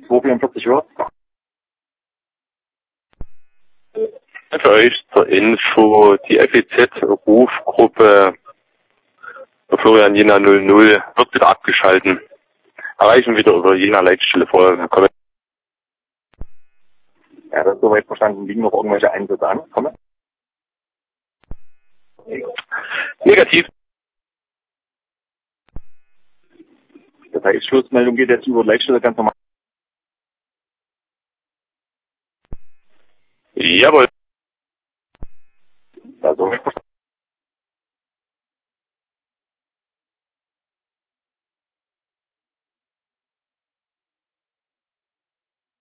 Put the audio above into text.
244 Uhr. Für euch zur Info, die FEZ-Rufgruppe Florian Jena 00 wird wieder abgeschalten. Erreichen wieder über Jena Leitstelle vor. Ja, das ist soweit verstanden. Liegen noch irgendwelche Einsätze an? Komme? Negativ. Das heißt, Schlussmeldung geht jetzt über Leitstelle ganz normal. Jawohl.